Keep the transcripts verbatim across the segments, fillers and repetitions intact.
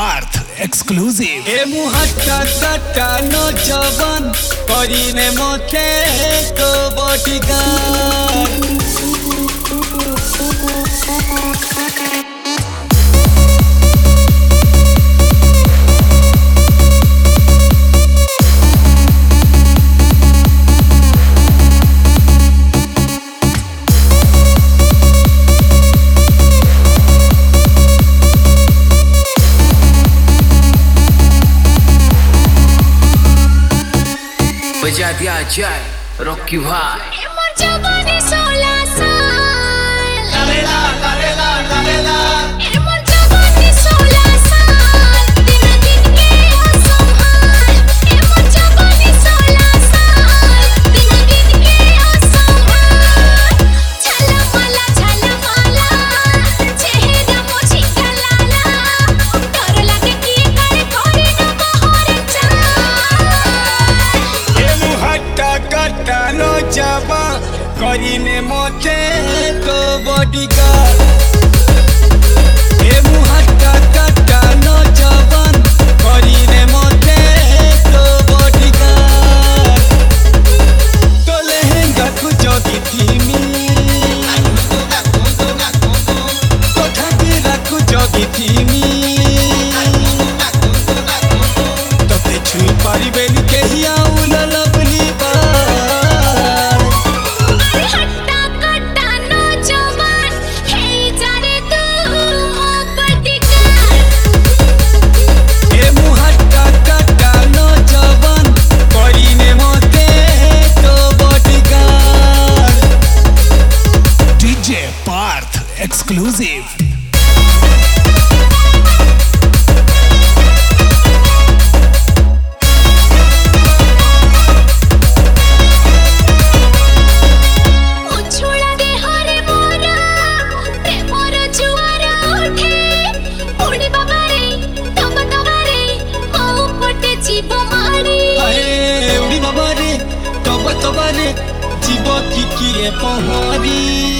Parth exclusive. ए मुहट्टा कट्टा नो जवान करीने मोथे तो बॉडीगार्ड बजा दिया जाए रॉकी भाई। करीने मोथे तो बॉडीगार्ड ए मुहट्टा कट्टा नो जवान करीने मोथे तो बॉडीगार्ड तो लहंगा कुछ थीमी तो घाघरा कुछ थीमी तो ते छुई पारिबेनी केही आउल लवली बा Parth exclusive. जीव की किए पहरी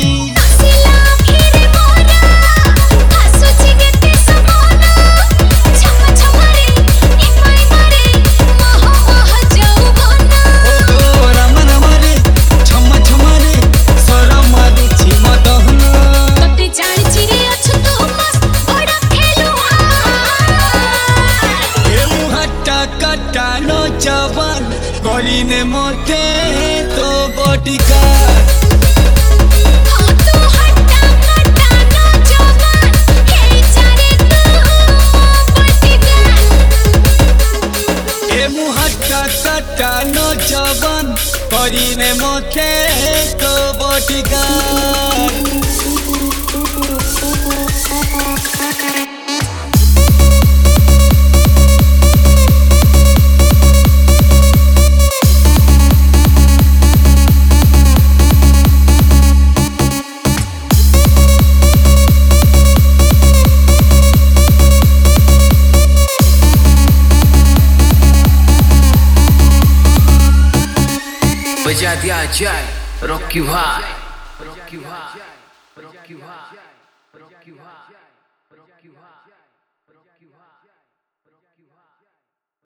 जवान करीने मोथे तो बॉडीगार्ड ए मुहट्टा कट्टा नो जवान करीने मोथे तो बॉडीगार्ड बजा दिया जाए रॉकी भाई। रॉकी भाई रॉकी भाई रॉकी भाई रॉकी भाई